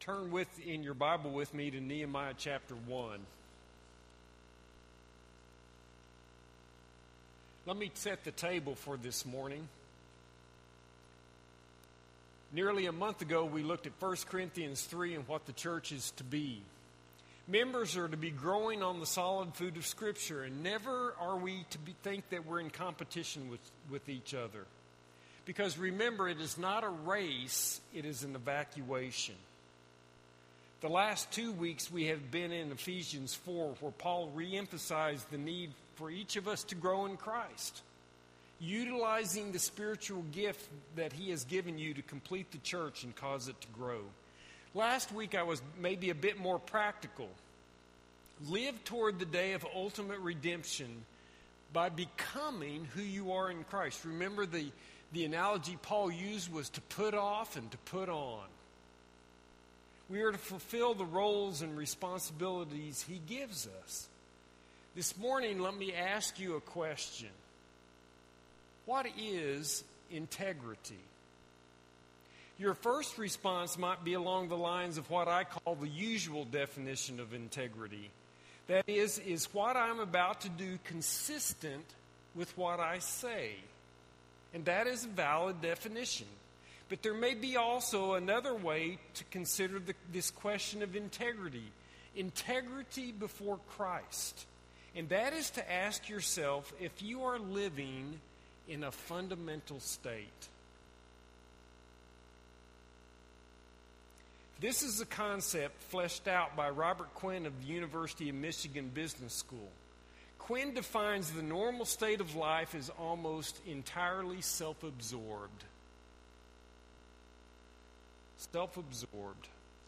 Turn in your Bible with me to Nehemiah chapter 1. Let me set the table for this morning. Nearly a month ago, we looked at 1 Corinthians 3 and what the church is to be. Members are to be growing on the solid food of Scripture, and never are we to think that we're in competition with each other. Because remember, it is not a race, it is an evacuation. The last 2 weeks we have been in Ephesians 4, where Paul reemphasized the need for each of us to grow in Christ, utilizing the spiritual gift that he has given you to complete the church and cause it to grow. Last week I was maybe a bit more practical. Live toward the day of ultimate redemption by becoming who you are in Christ. Remember the analogy Paul used was to put off and to put on. We are to fulfill the roles and responsibilities he gives us. This morning, let me ask you a question. What is integrity? Your first response might be along the lines of what I call the usual definition of integrity. That is what I'm about to do consistent with what I say? And that is a valid definition. But there may be also another way to consider this question of integrity. Integrity before Christ. And that is to ask yourself if you are living in a fundamental state. This is a concept fleshed out by Robert Quinn of the University of Michigan Business School. Quinn defines the normal state of life as almost entirely self-absorbed. Self-absorbed.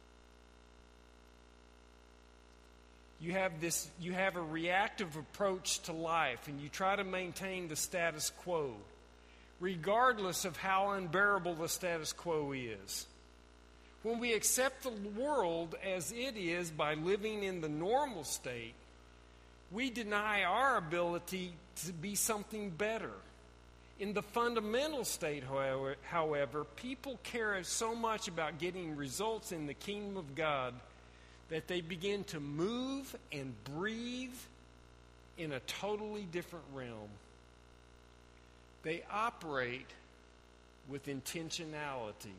You have a reactive approach to life, and you try to maintain the status quo, regardless of how unbearable the status quo is. When we accept the world as it is by living in the normal state, we deny our ability to be something better. In the fundamental state, however, people care so much about getting results in the kingdom of God that they begin to move and breathe in a totally different realm. They operate with intentionality.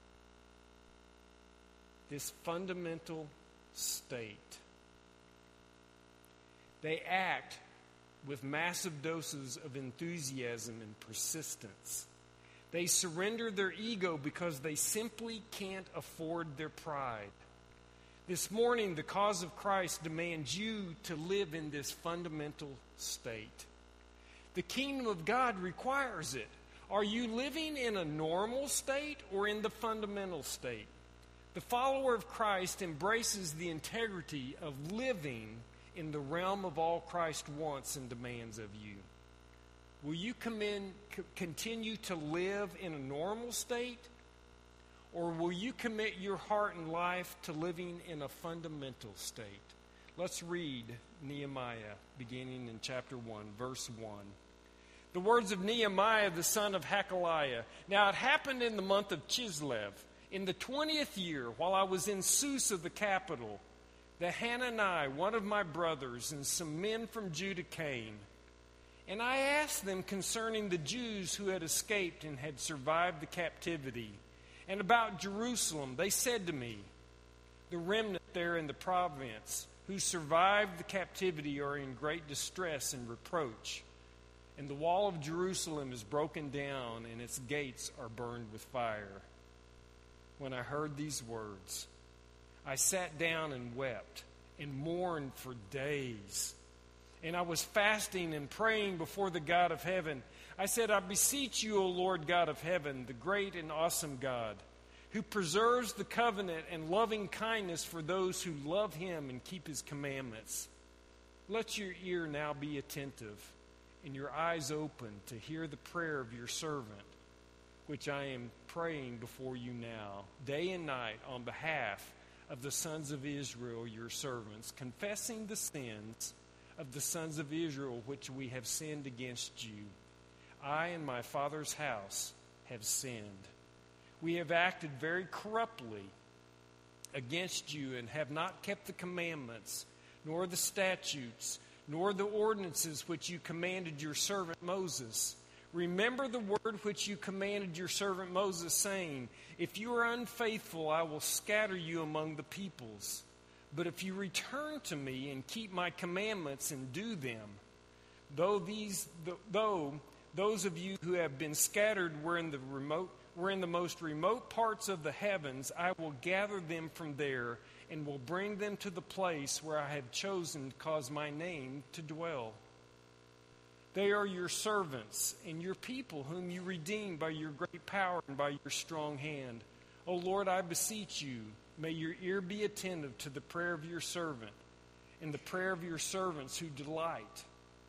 This fundamental state. They act with massive doses of enthusiasm and persistence. They surrender their ego because they simply can't afford their pride. This morning, the cause of Christ demands you to live in this fundamental state. The kingdom of God requires it. Are you living in a normal state or in the fundamental state? The follower of Christ embraces the integrity of living in the realm of all Christ wants and demands of you. Will you continue to live in a normal state? Or will you commit your heart and life to living in a fundamental state? Let's read Nehemiah, beginning in chapter 1, verse 1. The words of Nehemiah, the son of Hakaliah. Now it happened in the month of Chislev, in the 20th year, while I was in Susa, the capital, that Hanani, one of my brothers, and some men from Judah came. And I asked them concerning the Jews who had escaped and had survived the captivity, and about Jerusalem. They said to me, the remnant there in the province who survived the captivity are in great distress and reproach, and the wall of Jerusalem is broken down, and its gates are burned with fire. When I heard these words, I sat down and wept and mourned for days. And I was fasting and praying before the God of heaven. I said, I beseech you, O Lord God of heaven, the great and awesome God, who preserves the covenant and loving kindness for those who love him and keep his commandments. Let your ear now be attentive and your eyes open to hear the prayer of your servant, which I am praying before you now, day and night, on behalf of the sons of Israel, your servants, confessing the sins of the sons of Israel which we have sinned against you. I and my father's house have sinned. We have acted very corruptly against you and have not kept the commandments, nor the statutes, nor the ordinances which you commanded your servant Moses. Remember the word which you commanded your servant Moses, saying, if you are unfaithful, I will scatter you among the peoples. But if you return to me and keep my commandments and do them, though those of you who have been scattered were in the most remote parts of the heavens, I will gather them from there and will bring them to the place where I have chosen to cause my name to dwell. They are your servants and your people whom you redeemed by your great power and by your strong hand. O Lord, I beseech you, may your ear be attentive to the prayer of your servant and the prayer of your servants who delight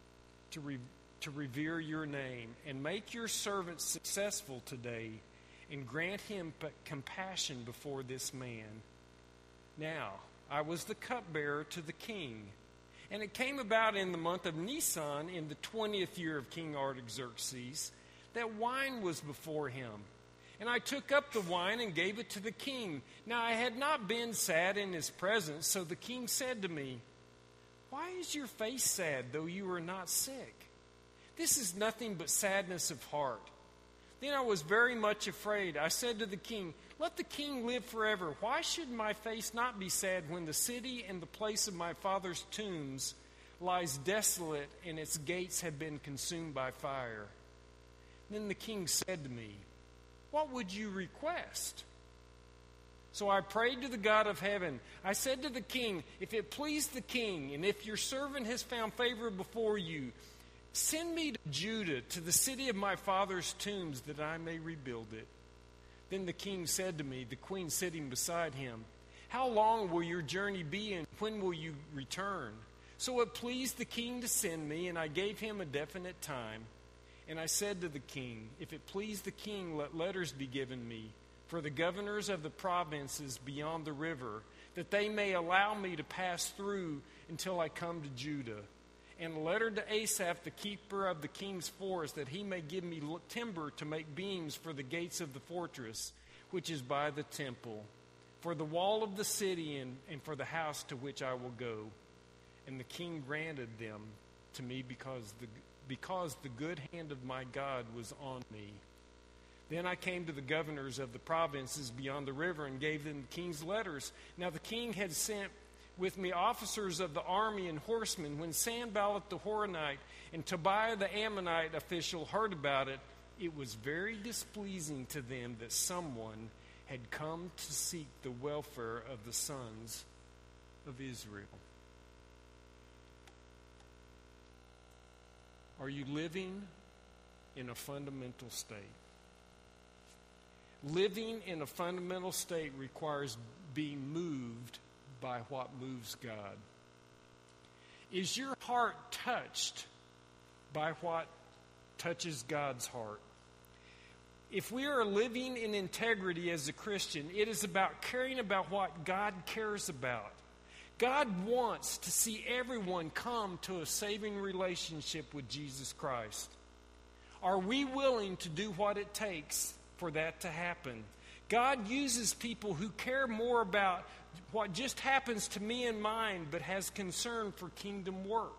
to revere your name, and make your servant successful today, and grant him compassion before this man. Now, I was the cupbearer to the king, and it came about in the month of Nisan, in the 20th year of King Artaxerxes, that wine was before him. And I took up the wine and gave it to the king. Now I had not been sad in his presence, so the king said to me, why is your face sad, though you are not sick? This is nothing but sadness of heart. Then I was very much afraid. I said to the king, let the king live forever. Why should my face not be sad when the city and the place of my father's tombs lies desolate and its gates have been consumed by fire? Then the king said to me, what would you request? So I prayed to the God of heaven. I said to the king, if it please the king, and if your servant has found favor before you, send me to Judah, to the city of my father's tombs, that I may rebuild it. Then the king said to me, the queen sitting beside him, how long will your journey be, and when will you return? So it pleased the king to send me, and I gave him a definite time. And I said to the king, if it please the king, let letters be given me for the governors of the provinces beyond the river, that they may allow me to pass through until I come to Judah. And a letter to Asaph, the keeper of the king's forest, that he may give me timber to make beams for the gates of the fortress, which is by the temple, for the wall of the city, and for the house to which I will go. And the king granted them to me because the good hand of my God was on me. Then I came to the governors of the provinces beyond the river and gave them the king's letters. Now the king had sent with me officers of the army and horsemen. When Sanballat the Horonite and Tobiah the Ammonite official heard about it, it was very displeasing to them that someone had come to seek the welfare of the sons of Israel. Are you living in a fundamental state? Living in a fundamental state requires being moved by what moves God. Is your heart touched by what touches God's heart? If we are living in integrity as a Christian, it is about caring about what God cares about. God wants to see everyone come to a saving relationship with Jesus Christ. Are we willing to do what it takes for that to happen? God uses people who care more about what just happens to me and mine, but has concern for kingdom work.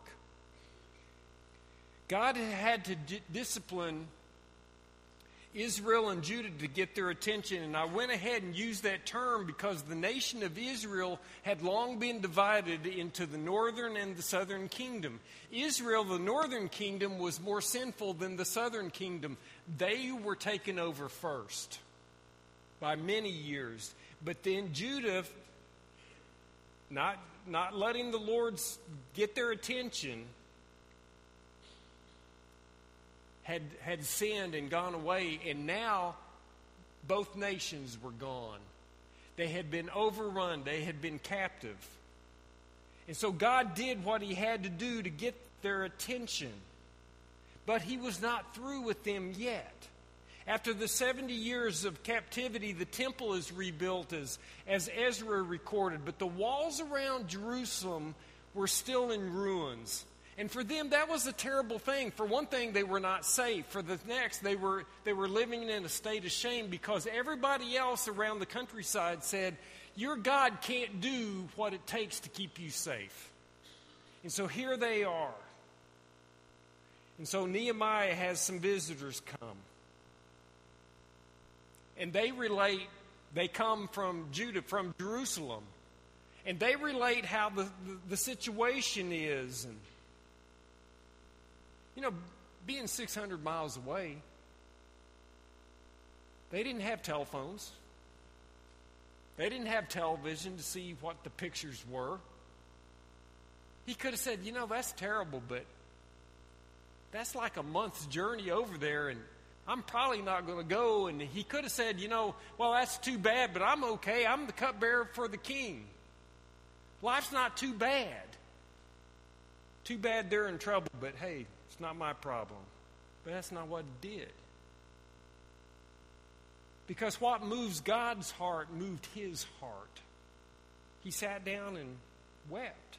God had to discipline Israel and Judah to get their attention, and I went ahead and used that term because the nation of Israel had long been divided into the northern and the southern kingdom. Israel, the northern kingdom, was more sinful than the southern kingdom. They were taken over first by many years. But then Judah, not letting the Lord get their attention, had sinned and gone away, and now both nations were gone. They had been overrun. They had been captive. And so God did what he had to do to get their attention. But he was not through with them yet. After the 70 years of captivity, the temple is rebuilt as Ezra recorded, but the walls around Jerusalem were still in ruins. And for them, that was a terrible thing. For one thing, they were not safe. For the next, they were living in a state of shame because everybody else around the countryside said, your God can't do what it takes to keep you safe. And so here they are. And so Nehemiah has some visitors come. And they come from Judah, from Jerusalem. And they relate how the situation is. And, being 600 miles away, they didn't have telephones. They didn't have television to see what the pictures were. He could have said, that's terrible, but that's like a month's journey over there, and I'm probably not going to go. And he could have said, well, that's too bad, but I'm okay. I'm the cupbearer for the king. Life's not too bad. Too bad they're in trouble, but hey, it's not my problem. But that's not what he did. Because what moves God's heart moved his heart. He sat down and wept.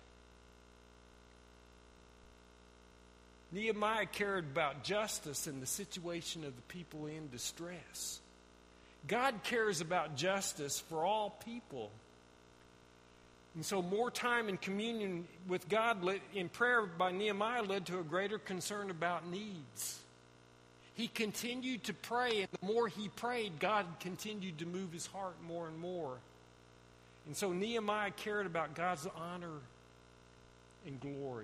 Nehemiah cared about justice and the situation of the people in distress. God cares about justice for all people. And so more time in communion with God in prayer by Nehemiah led to a greater concern about needs. He continued to pray, and the more he prayed, God continued to move his heart more and more. And so Nehemiah cared about God's honor and glory.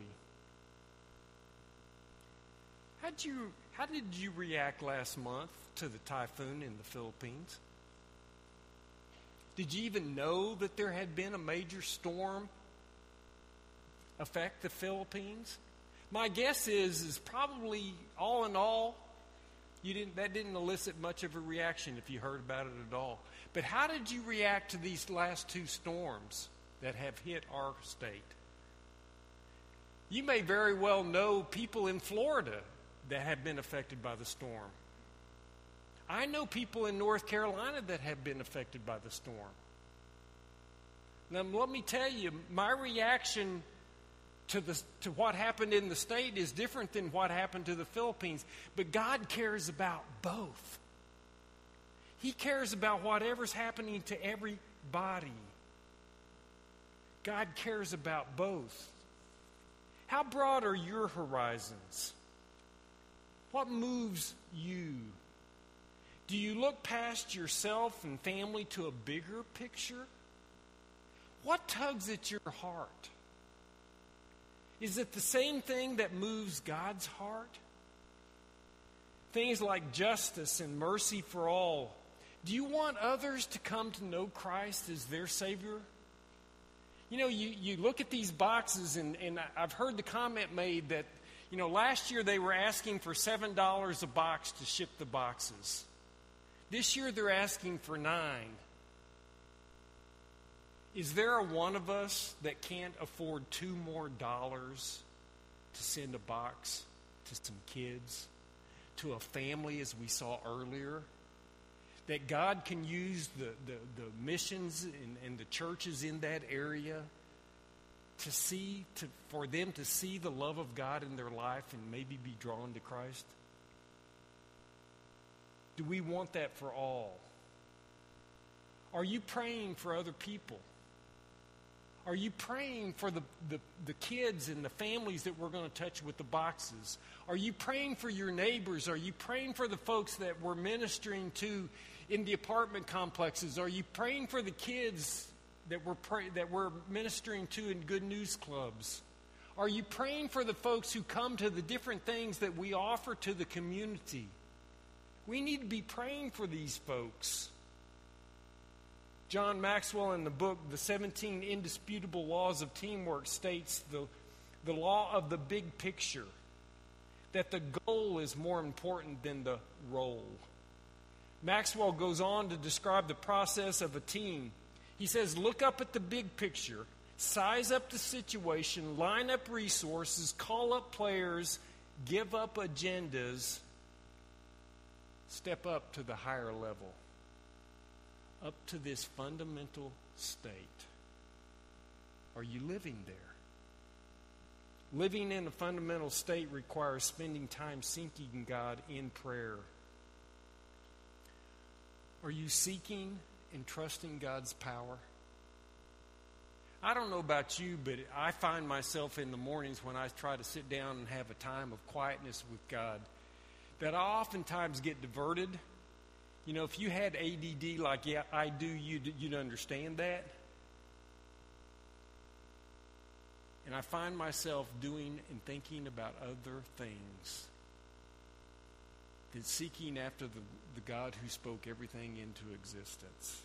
How did you react last month to the typhoon in the Philippines? Did you even know that there had been a major storm affect the Philippines? My guess is probably all in all, that didn't elicit much of a reaction if you heard about it at all. But how did you react to these last two storms that have hit our state? You may very well know people in Florida that have been affected by the storm. I know people in North Carolina that have been affected by the storm. Now, let me tell you, my reaction to what happened in the state is different than what happened to the Philippines. But God cares about both. He cares about whatever's happening to everybody. God cares about both. How broad are your horizons? What moves you? Do you look past yourself and family to a bigger picture? What tugs at your heart? Is it the same thing that moves God's heart? Things like justice and mercy for all. Do you want others to come to know Christ as their Savior? You look at these boxes, and I've heard the comment made that, last year they were asking for $7 a box to ship the boxes. This year they're asking for $9. Is there a one of us that can't afford $2 more to send a box to some kids, to a family, as we saw earlier? That God can use the missions and the churches in that area for them to see the love of God in their life and maybe be drawn to Christ? Do we want that for all? Are you praying for other people? Are you praying for the kids and the families that we're going to touch with the boxes? Are you praying for your neighbors? Are you praying for the folks that we're ministering to in the apartment complexes? Are you praying for the kids that we're ministering to in Good News Clubs? Are you praying for the folks who come to the different things that we offer to the community? We need to be praying for these folks. John Maxwell, in the book The 17 Indisputable Laws of Teamwork, states the law of the big picture, that the goal is more important than the role. Maxwell goes on to describe the process of a team. He says, look up at the big picture, size up the situation, line up resources, call up players, give up agendas, step up to the higher level. Up to this fundamental state. Are you living there? Living in a fundamental state requires spending time seeking God in prayer. Are you seeking and trusting God's power? I don't know about you, but I find myself in the mornings when I try to sit down and have a time of quietness with God, that I oftentimes get diverted. You know, if you had ADD like I do, you'd understand that. And I find myself doing and thinking about other things than seeking after the God who spoke everything into existence.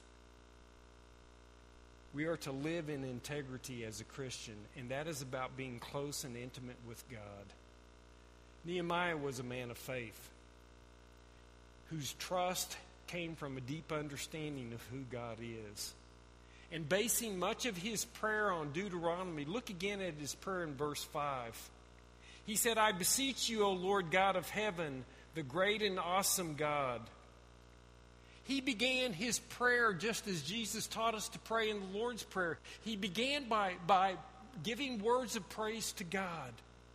We are to live in integrity as a Christian, and that is about being close and intimate with God. Nehemiah was a man of faith whose trust came from a deep understanding of who God is. And basing much of his prayer on Deuteronomy, look again at his prayer in verse 5. He said, I beseech you, O Lord God of heaven, the great and awesome God. He began his prayer just as Jesus taught us to pray in the Lord's Prayer. He began by giving words of praise to God.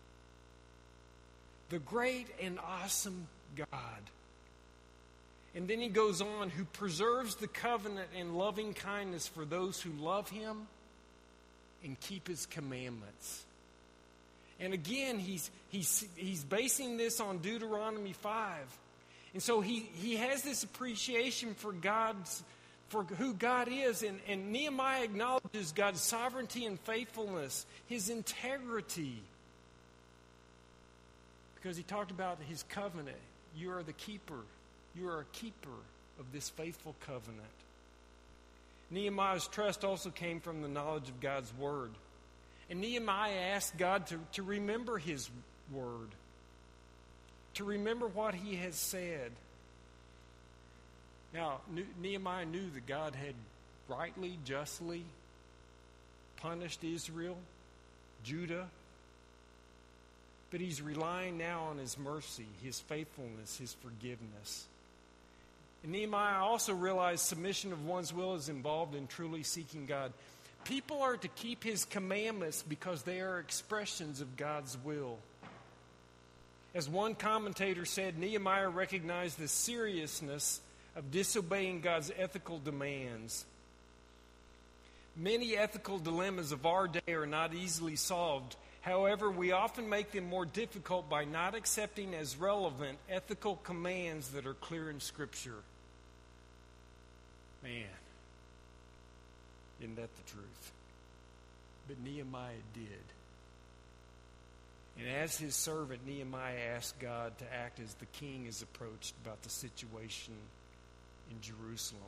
The great and awesome God. And then he goes on, who preserves the covenant and loving kindness for those who love him and keep his commandments. And again, he's basing this on Deuteronomy 5. And so he has this appreciation for who God is. And Nehemiah acknowledges God's sovereignty and faithfulness, his integrity. Because he talked about his covenant. You are the keeper. You are a keeper of this faithful covenant. Nehemiah's trust also came from the knowledge of God's word. And Nehemiah asked God to remember his word, to remember what he has said. Now, Nehemiah knew that God had rightly, justly punished Israel, Judah, but he's relying now on his mercy, his faithfulness, his forgiveness. And Nehemiah also realized submission of one's will is involved in truly seeking God. People are to keep his commandments because they are expressions of God's will. As one commentator said, Nehemiah recognized the seriousness of disobeying God's ethical demands. Many ethical dilemmas of our day are not easily solved. However, we often make them more difficult by not accepting as relevant ethical commands that are clear in Scripture. Man, isn't that the truth? But Nehemiah did. And as his servant, Nehemiah asked God to act as the king is approached about the situation in Jerusalem.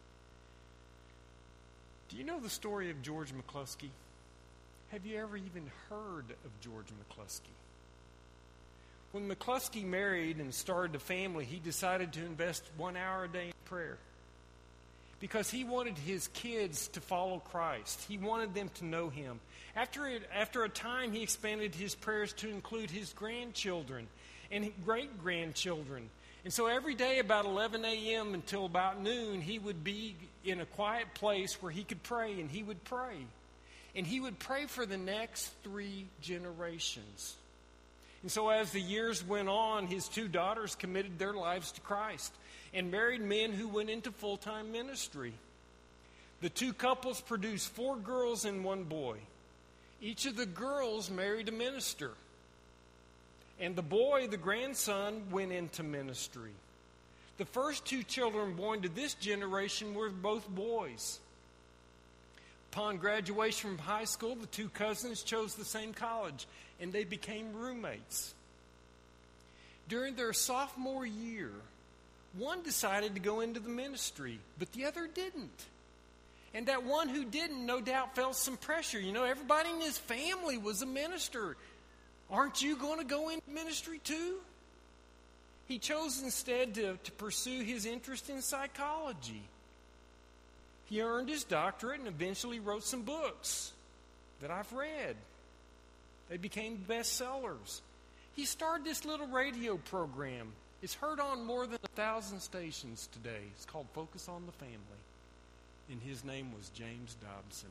Do you know the story of George McCluskey? Have you ever even heard of George McCluskey? When McCluskey married and started a family, he decided to invest 1 hour a day in prayer because he wanted his kids to follow Christ. He wanted them to know him. After a time, he expanded his prayers to include his grandchildren and great-grandchildren. And so every day about 11 a.m. until about noon, he would be in a quiet place where he could pray, and he would pray. And he would pray for the next 3 generations. And so as the years went on, his 2 daughters committed their lives to Christ and married men who went into full-time ministry. The 2 couples produced 4 girls and 1 boy. Each of the girls married a minister. And the boy, the grandson, went into ministry. The first 2 children born to this generation were both boys. Upon graduation from high school, the 2 cousins chose the same college, and they became roommates. During their sophomore year, one decided to go into the ministry, but the other didn't. And that one who didn't, no doubt, felt some pressure. You know, everybody in his family was a minister. Aren't you going to go into ministry too? He chose instead to pursue his interest in psychology. He earned his doctorate and eventually wrote some books that I've read. They became bestsellers. He started this little radio program. It's heard on more than 1,000 stations today. It's called Focus on the Family. And his name was James Dobson.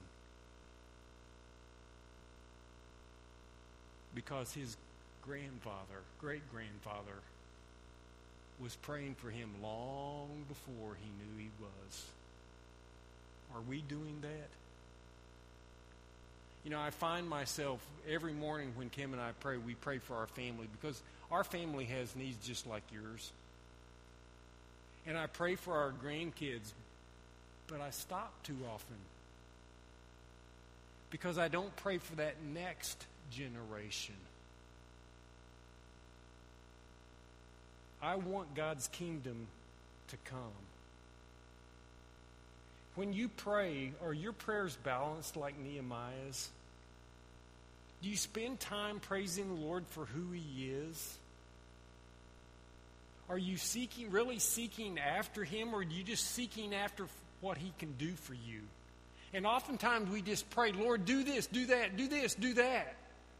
Because his great-grandfather, was praying for him long before he knew he was. Are we doing that? You know, I find myself every morning when Kim and I pray, we pray for our family because our family has needs just like yours. And I pray for our grandkids, but I stop too often because I don't pray for that next generation. I want God's kingdom to come. When you pray, are your prayers balanced like Nehemiah's? Do you spend time praising the Lord for who He is? Are you really seeking after Him, or are you just seeking after what He can do for you? And oftentimes we just pray, Lord, do this, do that, do this, do that.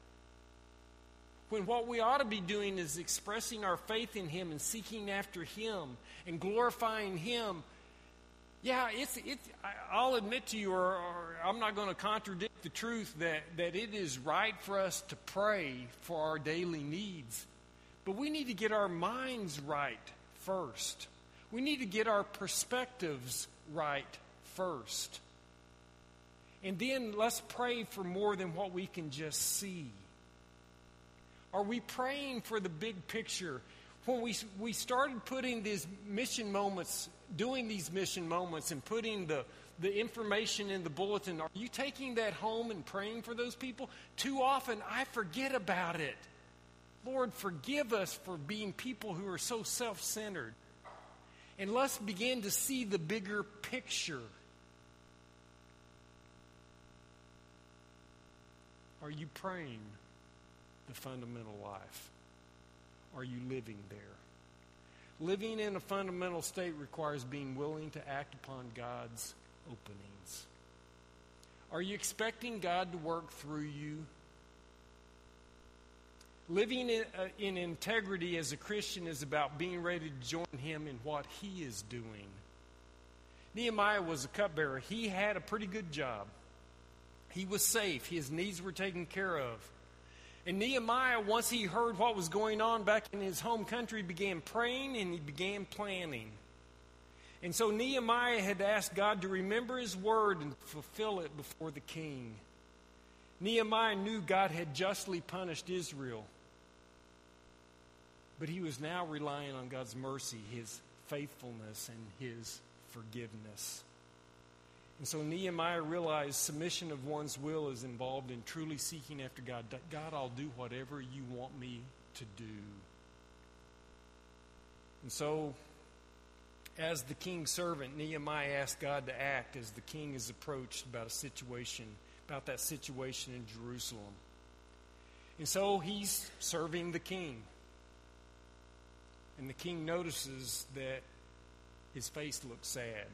When what we ought to be doing is expressing our faith in Him and seeking after Him and glorifying Him. Yeah, I'll admit to you, or I'm not going to contradict the truth, that it is right for us to pray for our daily needs. But we need to get our minds right first. We need to get our perspectives right first. And then let's pray for more than what we can just see. Are we praying for the big picture? When we started putting these mission moments, doing these mission moments and putting the information in the bulletin, are you taking that home and praying for those people? Too often I forget about it. Lord, forgive us for being people who are so self-centered. And let's begin to see the bigger picture. Are you praying the fundamental life? Are you living there? Living in a fundamental state requires being willing to act upon God's openings. Are you expecting God to work through you? Living in integrity as a Christian is about being ready to join Him in what He is doing. Nehemiah was a cupbearer. He had a pretty good job. He was safe. His needs were taken care of. And Nehemiah, once he heard what was going on back in his home country, began praying and he began planning. And so Nehemiah had asked God to remember His word and fulfill it before the king. Nehemiah knew God had justly punished Israel. But he was now relying on God's mercy, His faithfulness, and His forgiveness. And so Nehemiah realized submission of one's will is involved in truly seeking after God. God, I'll do whatever You want me to do. And so, as the king's servant, Nehemiah asked God to act as the king is approached about that situation in Jerusalem. And so he's serving the king. And the king notices that his face looks sad.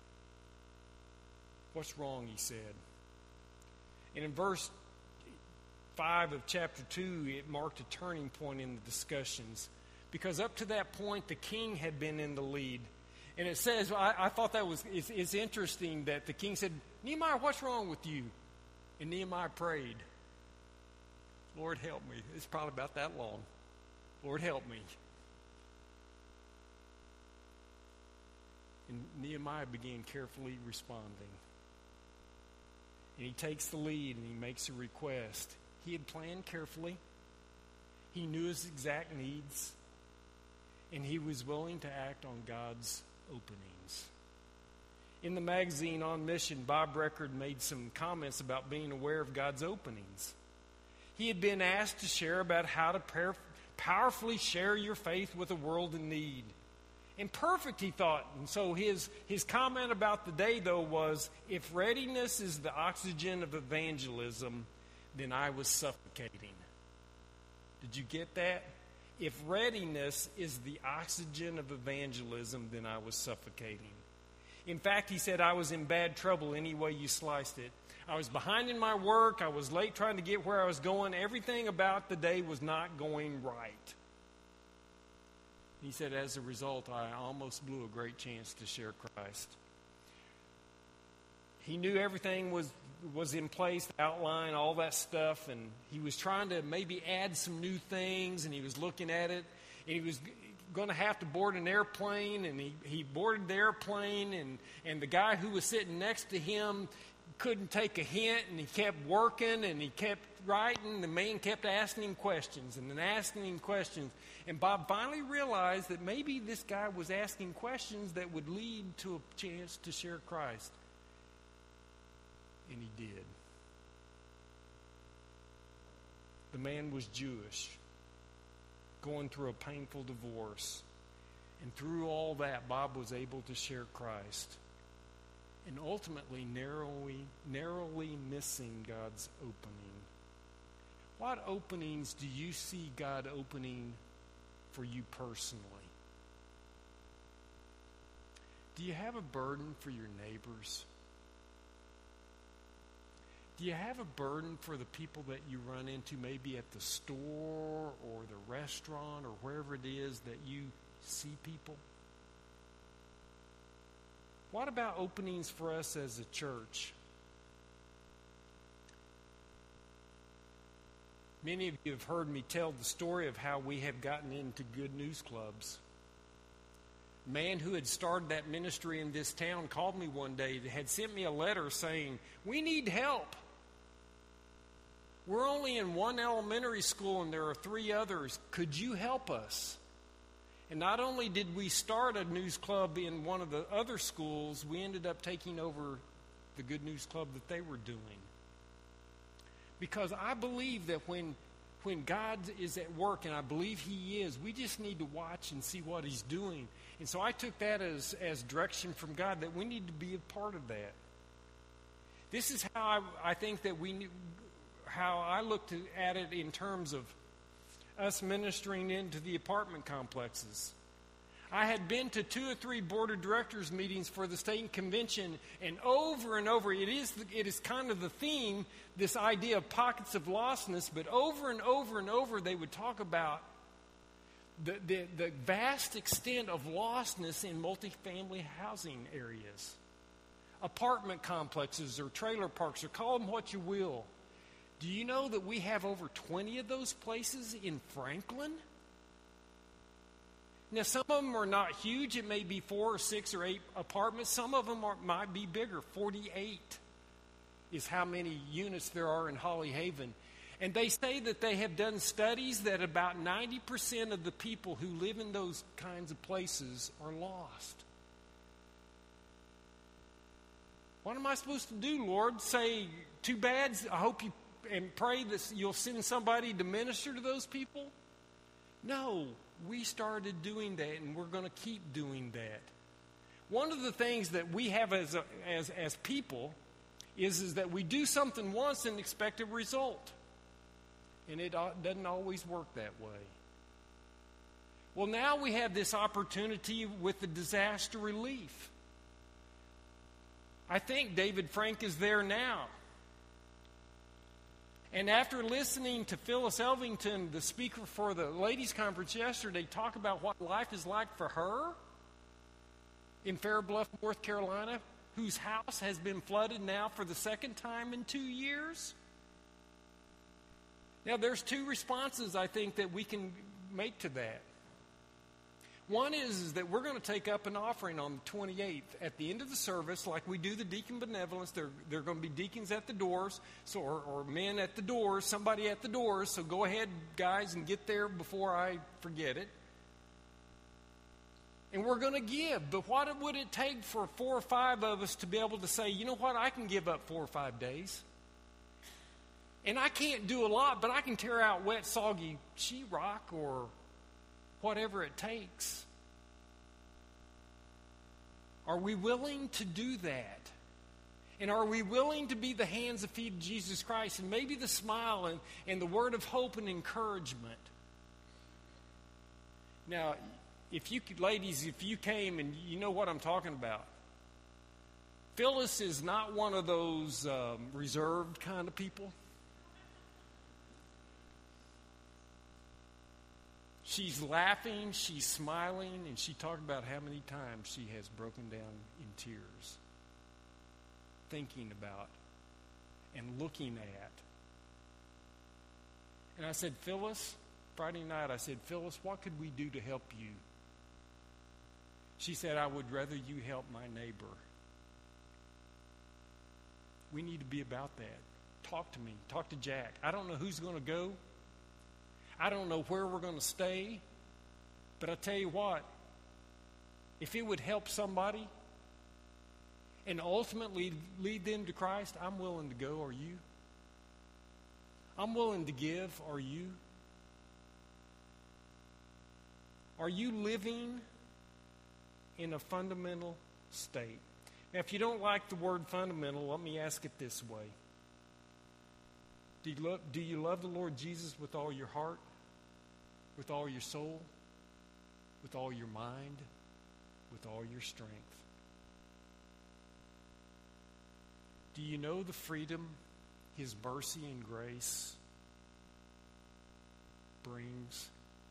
What's wrong, he said. And in verse 5 of chapter 2, it marked a turning point in the discussions. Because up to that point, the king had been in the lead. And it says, I thought it's interesting that the king said, Nehemiah, what's wrong with you? And Nehemiah prayed, Lord, help me. It's probably about that long. Lord, help me. And Nehemiah began carefully responding. And he takes the lead and he makes a request. He had planned carefully. He knew his exact needs. And he was willing to act on God's openings. In the magazine On Mission, Bob Record made some comments about being aware of God's openings. He had been asked to share about how to powerfully share your faith with a world in need. Imperfect, he thought. And so his comment about the day, though, was, if readiness is the oxygen of evangelism, then I was suffocating. Did you get that? If readiness is the oxygen of evangelism, then I was suffocating. In fact, he said, I was in bad trouble any way you sliced it. I was behind in my work. I was late trying to get where I was going. Everything about the day was not going right. He said, as a result, I almost blew a great chance to share Christ. He knew everything was in place, the outline, all that stuff, and he was trying to maybe add some new things, and he was looking at it, and he was going to have to board an airplane, and he boarded the airplane, and the guy who was sitting next to him couldn't take a hint, and he kept working, and he kept writing. The man kept asking him questions and then asking him questions. And Bob finally realized that maybe this guy was asking questions that would lead to a chance to share Christ. And he did. The man was Jewish, going through a painful divorce. And through all that, Bob was able to share Christ. And ultimately, narrowly missing God's opening. What openings do you see God opening for you personally? Do you have a burden for your neighbors? Do you have a burden for the people that you run into, maybe at the store or the restaurant or wherever it is that you see people? What about openings for us as a church? Many of you have heard me tell the story of how we have gotten into Good News Clubs. A man who had started that ministry in this town called me one day, had sent me a letter saying, "We need help. We're only in one elementary school and there are 3 others. Could you help us?" And not only did we start a news club in one of the other schools, we ended up taking over the Good News Club that they were doing. Because I believe that when God is at work, and I believe He is, we just need to watch and see what He's doing. And so I took that as direction from God, that we need to be a part of that. This is how I think that how I looked at it in terms of us ministering into the apartment complexes. I had been to 2 or 3 board of directors meetings for the state convention, and over, it is kind of the theme, this idea of pockets of lostness, but over and over and over they would talk about the vast extent of lostness in multifamily housing areas. Apartment complexes or trailer parks, or call them what you will. Do you know that we have over 20 of those places in Franklin? Now, some of them are not huge. It may be 4 or 6 or 8 apartments. Some of them might be bigger. 48 is how many units there are in Holly Haven. And they say that they have done studies that about 90% of the people who live in those kinds of places are lost. What am I supposed to do, Lord? Say, too bad, I hope you, and pray that you'll send somebody to minister to those people? No, we started doing that, and we're going to keep doing that. One of the things that we have as people is that we do something once and expect a result. And it doesn't always work that way. Well, now we have this opportunity with the disaster relief. I think David Frank is there now. And after listening to Phyllis Elvington, the speaker for the ladies' conference yesterday, talk about what life is like for her in Fair Bluff, North Carolina, whose house has been flooded now for the 2nd time in 2 years. Now, there's 2 responses, I think, that we can make to that. One is that we're going to take up an offering on the 28th at the end of the service, like we do the deacon benevolence. There are going to be deacons at the doors, or men at the doors, somebody at the doors. So go ahead, guys, and get there before I forget it. And we're going to give. But what would it take for 4 or 5 of us to be able to say, you know what, I can give up 4 or 5 days? And I can't do a lot, but I can tear out wet, soggy sheetrock or whatever it takes. Are we willing to do that? And are we willing to be the hands and feet of Jesus Christ, and maybe the smile and the word of hope and encouragement? Now, ladies, if you came and you know what I'm talking about, Phyllis is not one of those reserved kind of people. She's laughing, she's smiling, and she talked about how many times she has broken down in tears, thinking about and looking at. And I said, Phyllis, Friday night, I said, Phyllis, what could we do to help you? She said, I would rather you help my neighbor. we need to be about that. Talk to me. Talk to Jack. I don't know who's going to go. I don't know where we're going to stay. But I tell you what, if it would help somebody and ultimately lead them to Christ, I'm willing to go. Are you? I'm willing to give. Are you? Are you living in a fundamental state? Now, if you don't like the word fundamental, let me ask it this way. Do you love the Lord Jesus with all your heart, with all your soul, with all your mind, with all your strength? Do you know the freedom His mercy and grace brings?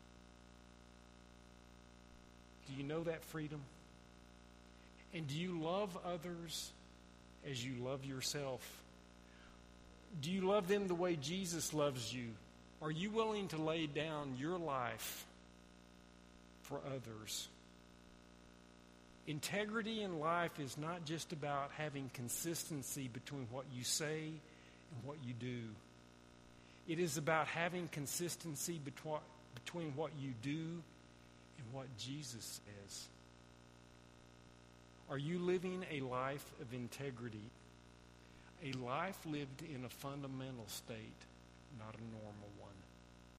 Do you know that freedom? And do you love others as you love yourself? Do you love them the way Jesus loves you? Are you willing to lay down your life for others? Integrity in life is not just about having consistency between what you say and what you do. It is about having consistency between what you do and what Jesus says. Are you living a life of integrity? A life lived in a fundamental state, not a normal one.